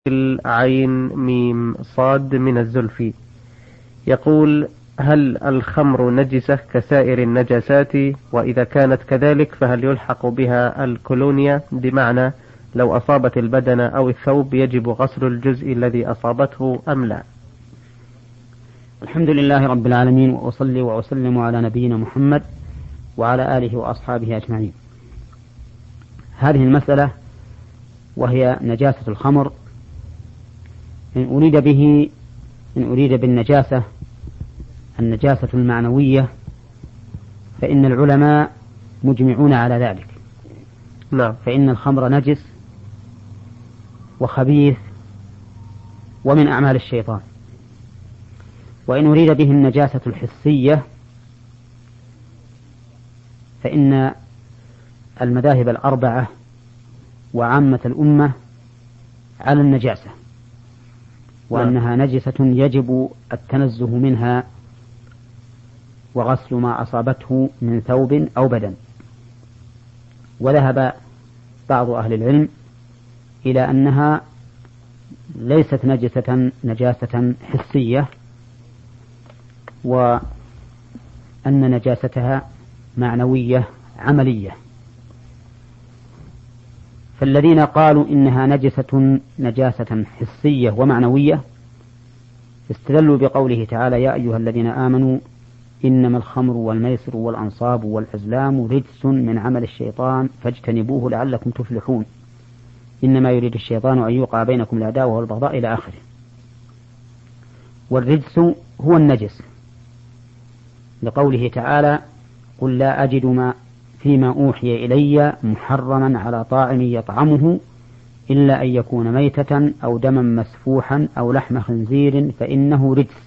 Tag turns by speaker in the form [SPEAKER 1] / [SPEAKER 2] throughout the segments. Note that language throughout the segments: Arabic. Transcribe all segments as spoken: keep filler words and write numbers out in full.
[SPEAKER 1] العين ميم صاد من الزلفي يقول: هل الخمر نجسة كسائر النجاسات؟ وإذا كانت كذلك فهل يلحق بها الكولونيا، بمعنى لو أصابت البدن أو الثوب يجب غسل الجزء الذي أصابته أم لا؟
[SPEAKER 2] الحمد لله رب العالمين، وأصلي وأسلم على نبينا محمد وعلى آله وأصحابه أجمعين. هذه المسألة وهي نجاسة الخمر، إن أريد به إن أريد بالنجاسة النجاسة المعنوية فإن العلماء مجمعون على ذلك.
[SPEAKER 1] نعم.
[SPEAKER 2] فإن الخمر نجس وخبيث ومن أعمال الشيطان. وإن أريد به النجاسة الحسية فإن المذاهب الأربعة وعامة الأمة على النجاسة، وأنها نجسة يجب التنزه منها وغسل ما أصابته من ثوب أو بدن. وذهب بعض أهل العلم إلى أنها ليست نجسة نجاسة حسية، وأن نجاستها معنوية عملية. فالذين قالوا إنها نجسة نجاسة حسية ومعنوية استدلوا بقوله تعالى: يا أيها الذين آمنوا إنما الخمر والميسر والأنصاب والأزلام رجس من عمل الشيطان فاجتنبوه لعلكم تفلحون، إنما يريد الشيطان أن يوقع بينكم العداوة والبغضاء إلى آخره. والرجس هو النجس، لقوله تعالى: قل لا أجد ما فيما أوحي إلي محرما على طاعم يطعمه إلا أن يكون ميتة أو دما مسفوحا أو لحم خنزير فإنه رجس.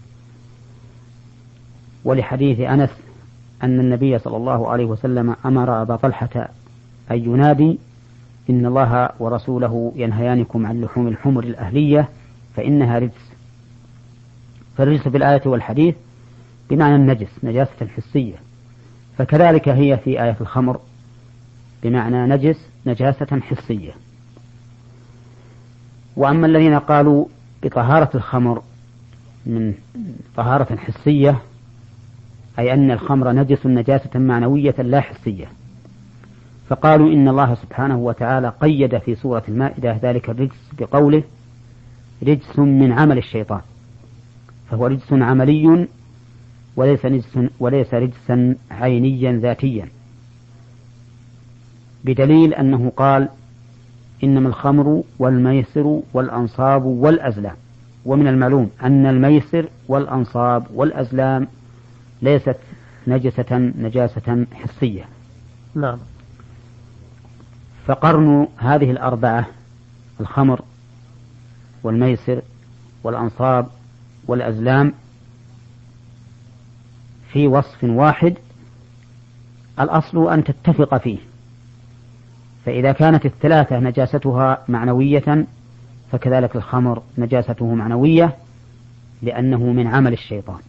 [SPEAKER 2] ولحديث أنس أن النبي صلى الله عليه وسلم أمر أبا طلحة أن ينادي: إن الله ورسوله ينهيانكم عن لحوم الحمر الأهلية فإنها رجس. فالرجس في الآية والحديث بمعنى النجس نجاسة حسية، فكذلك هي في آية الخمر بمعنى نجس نجاسة حسية. وأما الذين قالوا بطهارة الخمر من طهارة حسية، أي أن الخمر نجس نجاسة معنوية لا حسية، فقالوا إن الله سبحانه وتعالى قيد في سورة المائدة ذلك الرجس بقوله: رجس من عمل الشيطان، فهو رجس عملي وليس رجسا وليس رجسا عينيا ذاتيا، بدليل أنه قال: إنما الخمر والميسر والأنصاب والأزلام. ومن المعلوم أن الميسر والأنصاب والأزلام ليست نجسة نجاسة حسية.
[SPEAKER 1] نعم.
[SPEAKER 2] فقرن هذه الأربعة، الخمر والميسر والأنصاب والأزلام، في وصف واحد الأصل أن تتفق فيه. فإذا كانت الثلاثة نجاستها معنوية فكذلك الخمر نجاسته معنوية، لأنه من عمل الشيطان.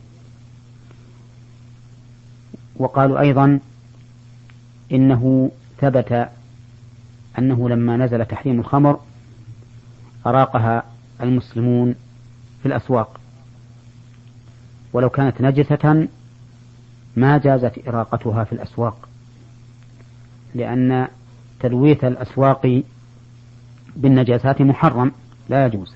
[SPEAKER 2] وقالوا أيضا إنه ثبت أنه لما نزل تحريم الخمر أراقها المسلمون في الأسواق، ولو كانت نجسة ما جازت إراقتها في الأسواق، لأن تلويث الأسواق بالنجاسات محرم لا يجوز.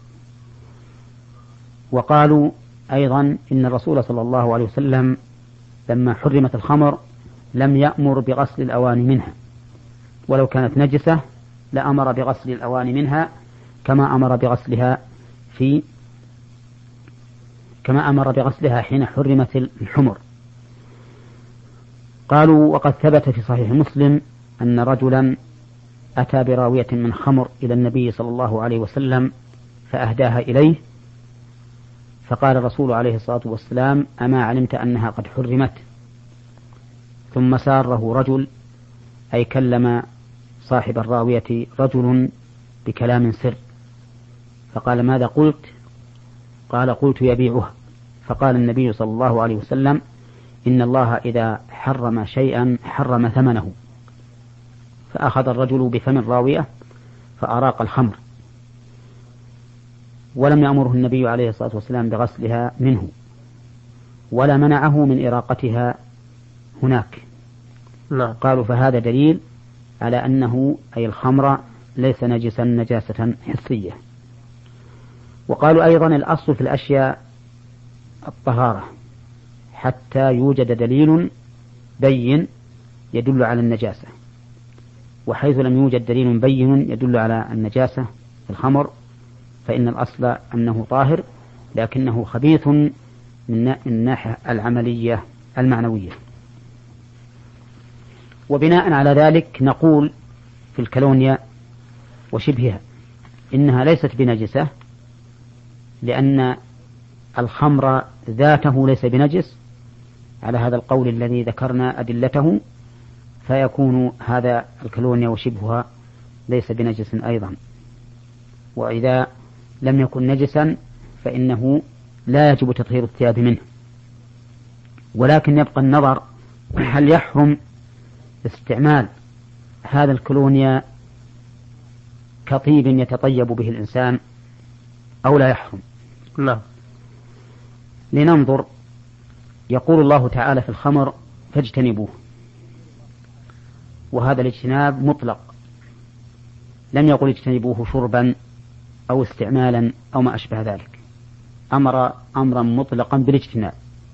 [SPEAKER 2] وقالوا أيضا إن الرسول صلى الله عليه وسلم لما حرمت الخمر لم يأمر بغسل الأواني منها، ولو كانت نجسة لأمر بغسل الأواني منها كما أمر بغسلها في كما أمر بغسلها حين حرمت الحمر. قالوا: وقد ثبت في صحيح مسلم أن رجلا أتى براوية من خمر إلى النبي صلى الله عليه وسلم فأهداها إليه، فقال الرسول عليه الصلاة والسلام: أما علمت أنها قد حرمت؟ ثم ساره رجل، أي كلم صاحب الراوية رجل بكلام سر، فقال: ماذا قلت؟ قال: قلت يبيعها. فقال النبي صلى الله عليه وسلم: إن الله إذا حرم شيئا حرم ثمنه. فأخذ الرجل بفم الراوية فأراق الخمر، ولم يأمره النبي عليه الصلاة والسلام بغسلها منه، ولا منعه من إراقتها هناك.
[SPEAKER 1] نعم.
[SPEAKER 2] قالوا فهذا دليل على أنه أي الخمر ليس نجسا نجاسة حسية. وقالوا أيضا الأصل في الأشياء الطهارة حتى يوجد دليل بين يدل على النجاسة، وحيث لم يوجد دليل بين يدل على النجاسة في الخمر فإن الأصل أنه طاهر، لكنه خبيث من الناحية العملية المعنوية. وبناء على ذلك نقول في الكلونيا وشبهها إنها ليست بنجسة، لأن الخمر ذاته ليس بنجس على هذا القول الذي ذكرنا أدلته، فيكون هذا الكلونيا وشبهها ليس بنجس أيضا. وإذا لم يكن نجسا فإنه لا يجب تطهير الثياب منه. ولكن يبقى النظر هل يحرم استعمال هذا الكلونيا كطيب يتطيب به الإنسان أو لا يحرم.
[SPEAKER 1] نعم.
[SPEAKER 2] لننظر. يقول الله تعالى في الخمر فاجتنبوه، وهذا الاجتناب مطلق، لم يقل اجتنبوه شربا أو استعمالا أو ما أشبه ذلك، أمر أمرا مطلقا بالاجتناب.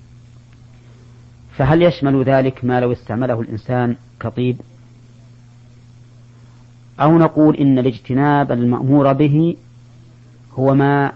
[SPEAKER 2] فهل يشمل ذلك ما لو استعمله الإنسان كطيب، أو نقول إن الاجتناب المأمور به هو ما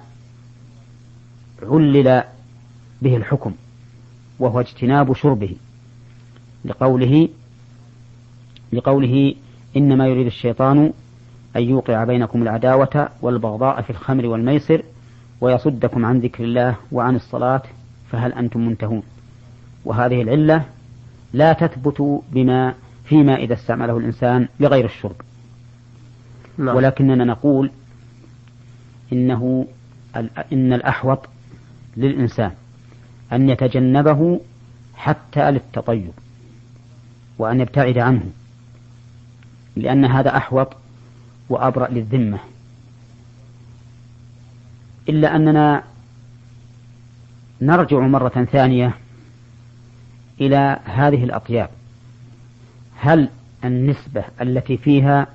[SPEAKER 2] علل به الحكم وهو اجتناب شربه، لقوله لقوله إنما يريد الشيطان أن يوقع بينكم العداوة والبغضاء في الخمر والميسر ويصدكم عن ذكر الله وعن الصلاة فهل أنتم منتهون. وهذه العلة لا تثبت بما فيما إذا استعمله الإنسان لغير الشرب.
[SPEAKER 1] نعم.
[SPEAKER 2] ولكننا نقول إنه إن الأحوط للإنسان أن يتجنبه حتى للتطيب وأن يبتعد عنه، لأن هذا أحوط وأبرأ للذمة. إلا أننا نرجع مرة ثانية إلى هذه الأطياب، هل النسبة التي فيها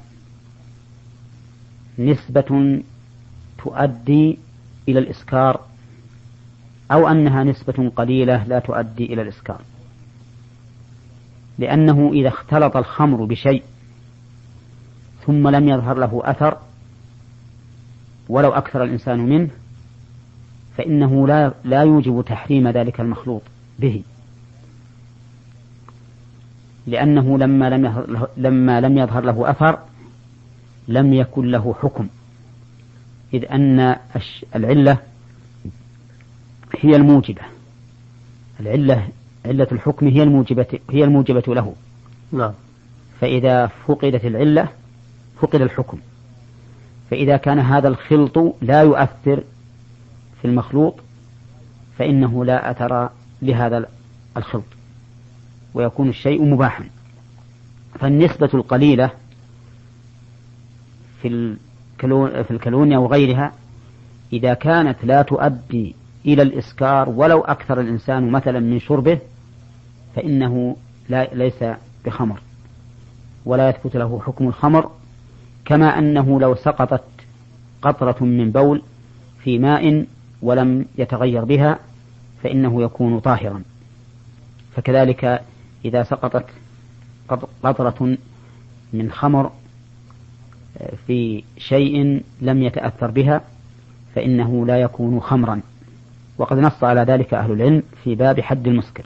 [SPEAKER 2] نسبة تؤدي إلى الإسكار أو أنها نسبة قليلة لا تؤدي إلى الإسكار؟ لأنه إذا اختلط الخمر بشيء ثم لم يظهر له أثر ولو أكثر الإنسان منه فإنه لا, لا يوجب تحريم ذلك المخلوط به، لأنه لما لم يظهر, لما لم يظهر له أثر لم يكن له حكم، إذ أن العلة هي الموجبة، العلة علة الحكم هي الموجبة هي الموجبة له.
[SPEAKER 1] نعم.
[SPEAKER 2] فإذا فقدت العلة فقد الحكم. فإذا كان هذا الخلط لا يؤثر في المخلوط فإنه لا أثر لهذا الخلط ويكون الشيء مباحا. فالنسبة القليلة في الكلونيا وغيرها إذا كانت لا تؤدي إلى الإسكار ولو أكثر الإنسان مثلا من شربه فإنه لا ليس بخمر ولا يثبت له حكم الخمر، كما أنه لو سقطت قطرة من بول في ماء ولم يتغير بها فإنه يكون طاهرا. فكذلك إذا سقطت قطرة من خمر في شيء لم يتأثر بها فإنه لا يكون خمرا. وقد نص على ذلك أهل العلم في باب حد المسكر.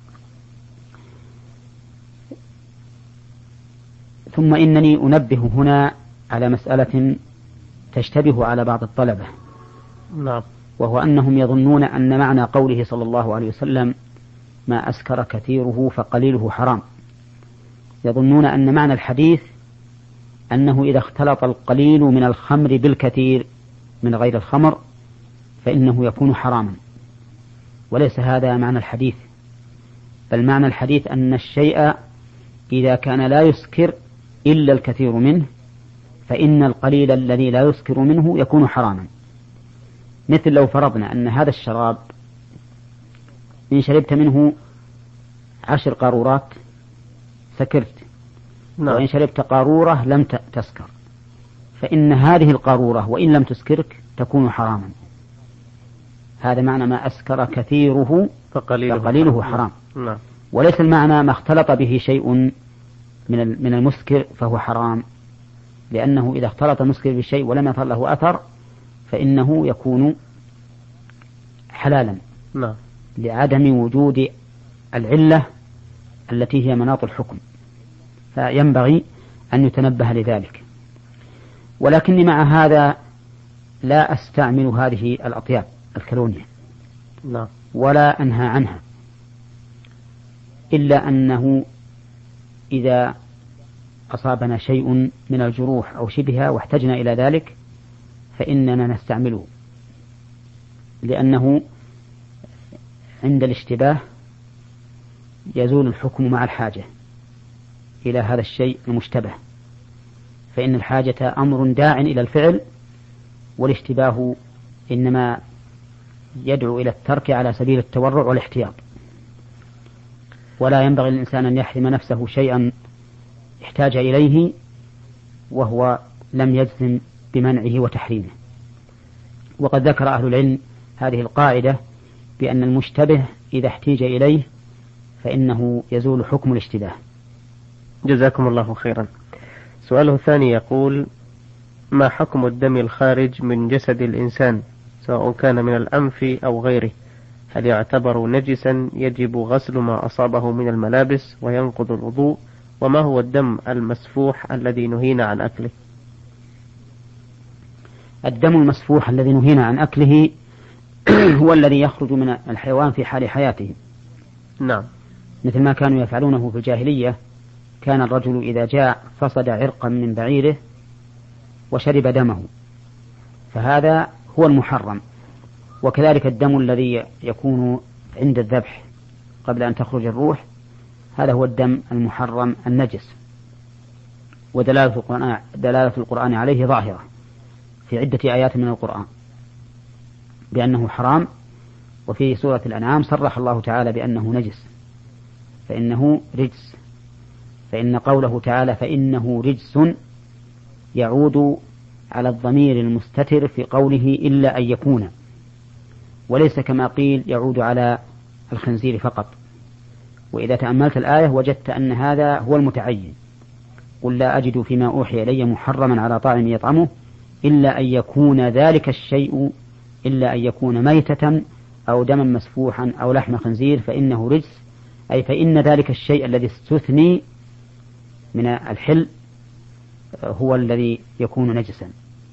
[SPEAKER 2] ثم إنني أنبه هنا على مسألة تشتبه على بعض الطلبة.
[SPEAKER 1] نعم.
[SPEAKER 2] وهو أنهم يظنون أن معنى قوله صلى الله عليه وسلم ما أسكر كثيره فقليله حرام، يظنون أن معنى الحديث أنه إذا اختلط القليل من الخمر بالكثير من غير الخمر فإنه يكون حراما، وليس هذا معنى الحديث، بل معنى الحديث أن الشيء إذا كان لا يسكر إلا الكثير منه فإن القليل الذي لا يسكر منه يكون حراما. مثل لو فرضنا أن هذا الشراب إن شربت منه عشر قارورات سكرت،
[SPEAKER 1] نعم.
[SPEAKER 2] وإن شربت قارورة لم تسكر، فإن هذه القارورة وإن لم تسكرك تكون حراما. هذا معنى ما أسكر كثيره
[SPEAKER 1] فقليله,
[SPEAKER 2] فقليله حرام.
[SPEAKER 1] نعم.
[SPEAKER 2] وليس المعنى ما اختلط به شيء من من المسكر فهو حرام، لأنه إذا اختلط المسكر بشيء ولم يظهر له أثر فإنه يكون حلالا،
[SPEAKER 1] نعم.
[SPEAKER 2] لعدم وجود العلة التي هي مناط الحكم، فينبغي أن يتنبه لذلك. ولكني مع هذا لا أستعمل هذه الأطياب الكلونية،
[SPEAKER 1] نعم.
[SPEAKER 2] ولا أنهى عنها، إلا أنه إذا أصابنا شيء من الجروح أو شبهها واحتجنا إلى ذلك فإننا نستعمله، لأنه عند الاشتباه يزول الحكم مع الحاجة إلى هذا الشيء المشتبه، فإن الحاجة أمر داع إلى الفعل، والاشتباه إنما يدعو إلى الترك على سبيل التورع والاحتياط. ولا ينبغي للإنسان أن يحرم نفسه شيئا احتاج إليه وهو لم يجزم بمنعه وتحريمه. وقد ذكر أهل العلم هذه القاعدة بأن المشتبه إذا احتيج إليه فإنه يزول حكم الاشتباه.
[SPEAKER 1] جزاكم الله خيرا. سؤاله الثاني يقول: ما حكم الدم الخارج من جسد الإنسان سواء كان من الأنف أو غيره؟ هل يعتبر نجسا يجب غسل ما أصابه من الملابس وينقض الوضوء؟ وما هو الدم المسفوح الذي نهينا عن أكله؟
[SPEAKER 2] الدم المسفوح الذي نهينا عن أكله هو الذي يخرج من الحيوان في حال حياته.
[SPEAKER 1] نعم.
[SPEAKER 2] مثل ما كانوا يفعلونه في الجاهلية، كان الرجل إذا جاء فصد عرقا من بعيره وشرب دمه، فهذا هو المحرم. وكذلك الدم الذي يكون عند الذبح قبل أن تخرج الروح، هذا هو الدم المحرم النجس. ودلالة القرآن, دلالة القرآن عليه ظاهرة في عدة آيات من القرآن بأنه حرام. وفي سورة الأنعام صرح الله تعالى بأنه نجس، فإنه رجس، فإن قوله تعالى فإنه رجس يعود على الضمير المستتر في قوله إلا أن يكون، وليس كما قيل يعود على الخنزير فقط. وإذا تأملت الآية وجدت أن هذا هو المتعين: قل لا أجد فيما أوحي إلي محرما على طاعم يطعمه إلا أن يكون ذلك الشيء إلا أن يكون ميتة أو دما مسفوحا أو لحم خنزير فإنه رجس، أي فإن ذلك الشيء الذي استثني من الحل هو الذي يكون نجسا.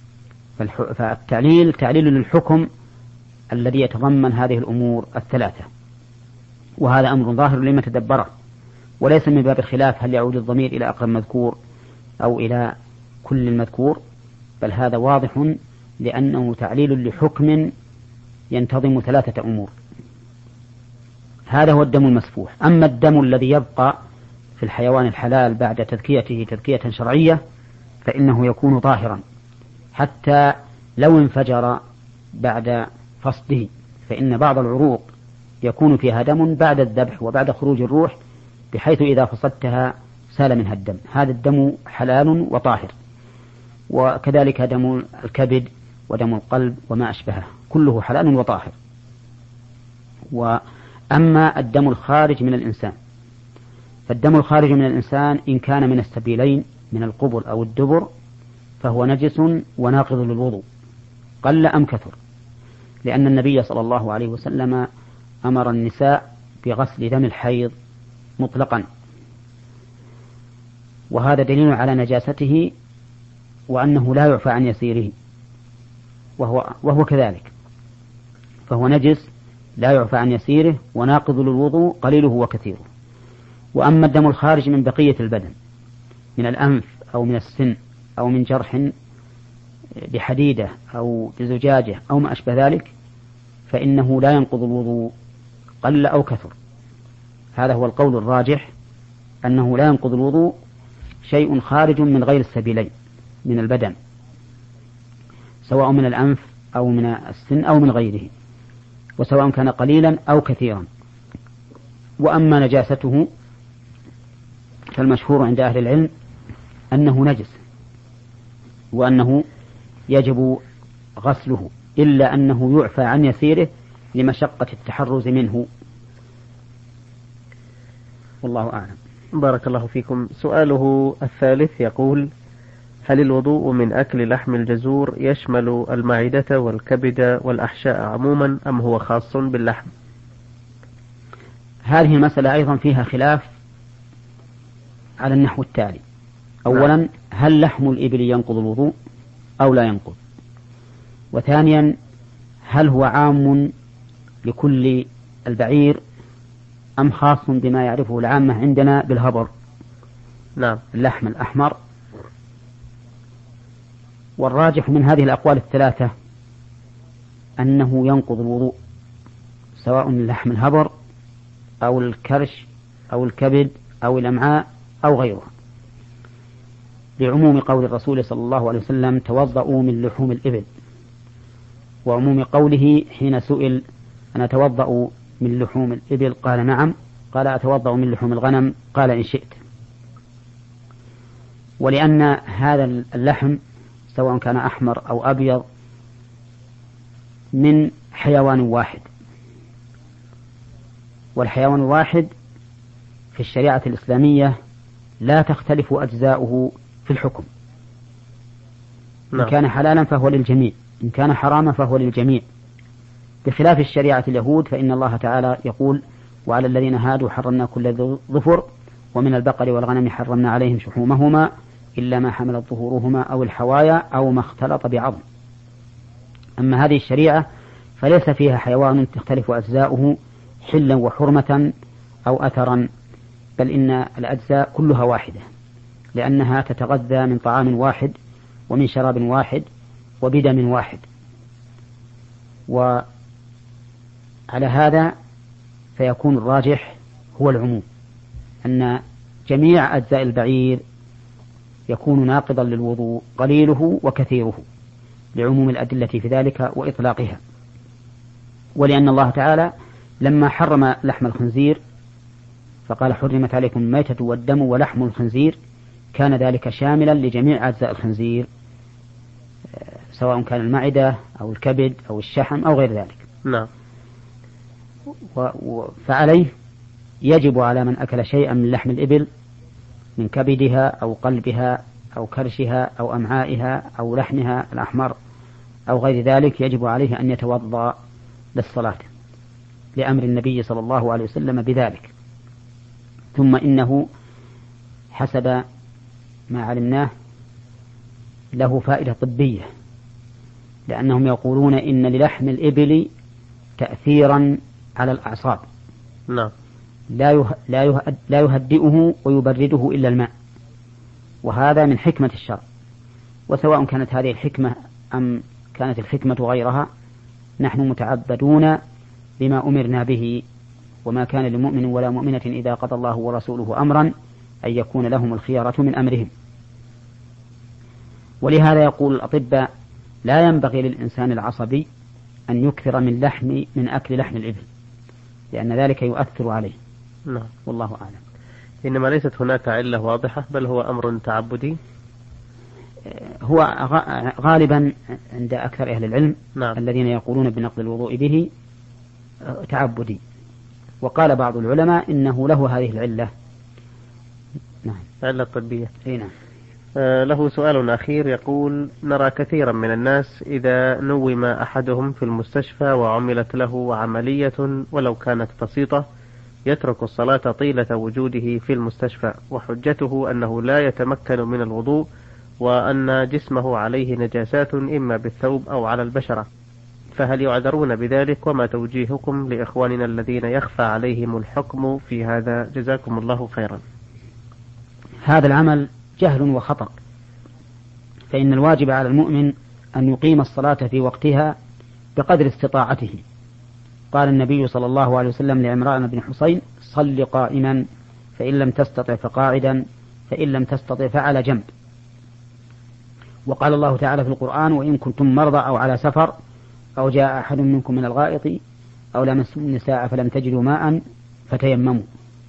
[SPEAKER 2] فالتعليل تعليل للحكم الذي يتضمن هذه الأمور الثلاثة، وهذا أمر ظاهر لمن تدبره، وليس من باب الخلاف هل يعود الضمير إلى أقرب مذكور أو إلى كل المذكور، بل هذا واضح لأنه تعليل لحكم ينتظم ثلاثة أمور. هذا هو الدم المسفوح. أما الدم الذي يبقى في الحيوان الحلال بعد تذكيته تذكية شرعية فإنه يكون طاهرا، حتى لو انفجر بعد فصده، فإن بعض العروق يكون فيها دم بعد الذبح وبعد خروج الروح، بحيث إذا فصدتها سال منها الدم. هذا الدم حلال وطاهر. وكذلك دم الكبد ودم القلب وما أشبهه كله حلال وطاهر. وأما الدم الخارج من الإنسان، فالدم الخارج من الإنسان إن كان من السبيلين من القبل أو الدبر فهو نجس وناقض للوضوء قل أم كثر، لأن النبي صلى الله عليه وسلم أمر النساء بغسل دم الحيض مطلقا، وهذا دليل على نجاسته وأنه لا يعفى عن يسيره، وهو, وهو كذلك، فهو نجس لا يعفى عن يسيره وناقض للوضوء قليله وكثيره. وأما الدم الخارج من بقية البدن من الأنف أو من السن أو من جرح بحديدة أو بزجاجة أو ما أشبه ذلك فإنه لا ينقض الوضوء قل أو كثر. هذا هو القول الراجح، أنه لا ينقض الوضوء شيء خارج من غير السبيلين من البدن، سواء من الأنف أو من السن أو من غيره، وسواء كان قليلا أو كثيرا. وأما نجاسته فالمشهور عند أهل العلم أنه نجس، وأنه يجب غسله، إلا أنه يعفى عن يسيره لمشقة التحرز منه، والله أعلم.
[SPEAKER 1] بارك الله فيكم. سؤاله الثالث يقول: هل الوضوء من أكل لحم الجزور يشمل المعدة والكبد والأحشاء عموما، أم هو خاص باللحم؟
[SPEAKER 2] هذه المسألة أيضا فيها خلاف على النحو التالي: أولا، هل لحم الإبل ينقض الوضوء أو لا ينقض؟ وثانيا، هل هو عام لكل البعير أم خاص بما يعرفه العامة عندنا بالهبر؟
[SPEAKER 1] نعم،
[SPEAKER 2] اللحم الأحمر. والراجح من هذه الأقوال الثلاثة أنه ينقض الوضوء، سواء من لحم الهبر أو الكرش أو الكبد أو الأمعاء أو غيرها، لعموم قول الرسول صلى الله عليه وسلم: توضؤوا من لحوم الإبل، وعموم قوله حين سئل: أنا أتوضأ من لحوم الإبل؟ قال: نعم. قال: أتوضأ من لحوم الغنم؟ قال: إن شئت. ولأن هذا اللحم سواء كان أحمر أو أبيض من حيوان واحد، والحيوان الواحد في الشريعة الإسلامية لا تختلف أجزاؤه في الحكم. إن كان حلالا فهو للجميع، إن كان حراما فهو للجميع، بخلاف الشريعة اليهود، فإن الله تعالى يقول: وعلى الذين هادوا حرمنا كل ظفر، ومن البقر والغنم حرمنا عليهم شحومهما إلا ما حملت ظهورهما أو الحوايا أو ما اختلط بعظم. أما هذه الشريعة فليس فيها حيوان تختلف أجزاؤه حلا وحرمة أو أثرا، بل إن الأجزاء كلها واحدة، لأنها تتغذى من طعام واحد ومن شراب واحد وبدم واحد. وعلى هذا فيكون الراجح هو العموم، أن جميع أجزاء البعير يكون ناقضا للوضوء، قليله وكثيره، لعموم الأدلة في ذلك وإطلاقها. ولأن الله تعالى لما حرم لحم الخنزير فقال: حرمت عليكم الميتة والدم ولحم الخنزير، كان ذلك شاملا لجميع أجزاء الخنزير، سواء كان المعدة أو الكبد أو الشحم أو غير ذلك.
[SPEAKER 1] نعم.
[SPEAKER 2] فعليه يجب على من أكل شيئا من لحم الإبل من كبدها أو قلبها أو كرشها أو أمعائها أو لحمها الأحمر أو غير ذلك، يجب عليه أن يتوضأ للصلاة لأمر النبي صلى الله عليه وسلم بذلك. ثم إنه حسب ما علمناه له فائدة طبية، لأنهم يقولون إن للحم الإبل تأثيرا على الأعصاب.
[SPEAKER 1] نعم.
[SPEAKER 2] لا لا يهدئه ويبرده إلا الماء، وهذا من حكمة الشرع. وسواء كانت هذه الحكمة أم كانت الحكمة غيرها، نحن متعبدون بما أمرنا به، وما كان لمؤمن ولا مؤمنة إذا قضى الله ورسوله أمرا أن يكون لهم الخيارة من أمرهم. ولهذا يقول الأطباء: لا ينبغي للإنسان العصبي أن يكثر من لحم من أكل لحم الإبل، لأن ذلك يؤثر عليه.
[SPEAKER 1] نعم.
[SPEAKER 2] والله أعلم.
[SPEAKER 1] إنما ليست هناك علة واضحة، بل هو أمر تعبدي.
[SPEAKER 2] هو غالبا عند أكثر أهل العلم
[SPEAKER 1] نعم.
[SPEAKER 2] الذين يقولون بنقض الوضوء به تعبدي، وقال بعض العلماء إنه له هذه العلة. نعم.
[SPEAKER 1] علة طبية.
[SPEAKER 2] نعم.
[SPEAKER 1] آه له سؤال أخير يقول: نرى كثيرا من الناس إذا نوم أحدهم في المستشفى وعملت له عملية ولو كانت بسيطة يترك الصلاة طيلة وجوده في المستشفى، وحجته أنه لا يتمكن من الوضوء، وأن جسمه عليه نجاسات إما بالثوب أو على البشرة، فهل يعذرون بذلك؟ وما توجيهكم لإخواننا الذين يخفى عليهم الحكم في هذا؟ جزاكم الله خيرا.
[SPEAKER 2] هذا العمل جهل وخطأ، فإن الواجب على المؤمن أن يقيم الصلاة في وقتها بقدر استطاعته. قال النبي صلى الله عليه وسلم لعمران بن حسين: صل قائما، فإن لم تستطع فقاعدا، فإن لم تستطع فعلى جنب. وقال الله تعالى في القرآن: وإن كنتم مرضى أو على سفر أو جاء أحد منكم من الغائط أو لمستم النساء فلم تجدوا ماء فتيمموا.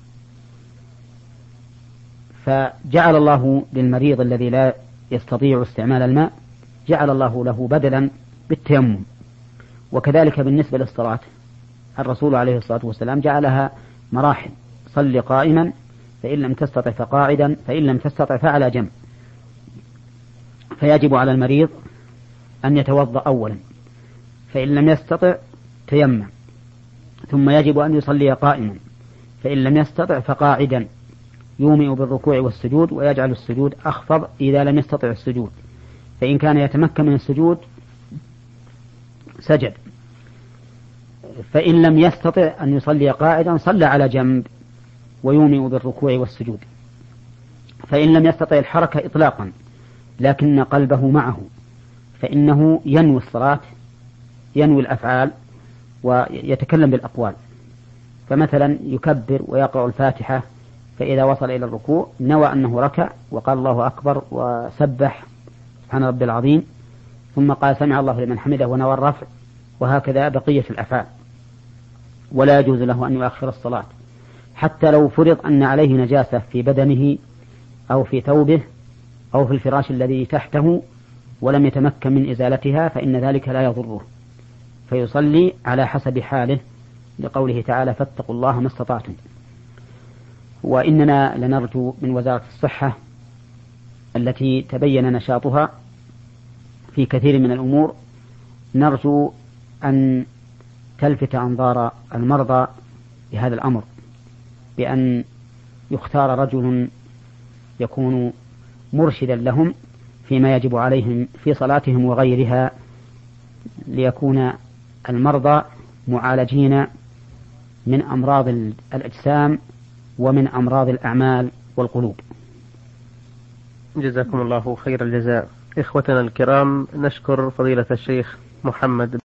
[SPEAKER 2] فجعل الله للمريض الذي لا يستطيع استعمال الماء جعل الله له بدلا بالتيمم. وكذلك بالنسبة للصلاة الرسول عليه الصلاة والسلام جعلها مراحل: صل قائما فإن لم تستطع فقاعدا فإن لم تستطع فعلى جنب. فيجب على المريض أن يتوضأ أولا، فإن لم يستطع تيمم، ثم يجب أن يصلي قائما، فإن لم يستطع فقاعدا، يومئ بالركوع والسجود ويجعل السجود أخفض إذا لم يستطع السجود، فإن كان يتمكن من السجود سجد، فإن لم يستطع أن يصلي قاعدا صلى على جنب ويومئ بالركوع والسجود. فإن لم يستطع الحركة إطلاقا لكن قلبه معه فإنه ينوي الصلاة، ينوي الأفعال ويتكلم بالأقوال. فمثلا يكبر ويقرأ الفاتحة، فإذا وصل إلى الركوع نوى أنه ركع وقال الله أكبر وسبح سبحان ربي العظيم، ثم قال سمع الله لمن حمده ونوى الرفع، وهكذا بقية الأفعال. ولا يجوز له أن يؤخر الصلاة حتى لو فرض أن عليه نجاسة في بدنه أو في ثوبه أو في الفراش الذي تحته ولم يتمكن من إزالتها، فإن ذلك لا يضره، فيصلي على حسب حاله، لقوله تعالى: فاتقوا الله ما استطعتم. وإننا لنرجو من وزارة الصحة التي تبين نشاطها في كثير من الأمور، نرجو أن تلفت أنظار المرضى بهذا الأمر، بأن يختار رجل يكون مرشدا لهم فيما يجب عليهم في صلاتهم وغيرها، ليكون المرضى معالجين من أمراض الأجسام ومن أمراض الأعمال والقلوب.
[SPEAKER 1] جزاكم الله خير الجزاء. إخوتنا الكرام، نشكر فضيلة الشيخ محمد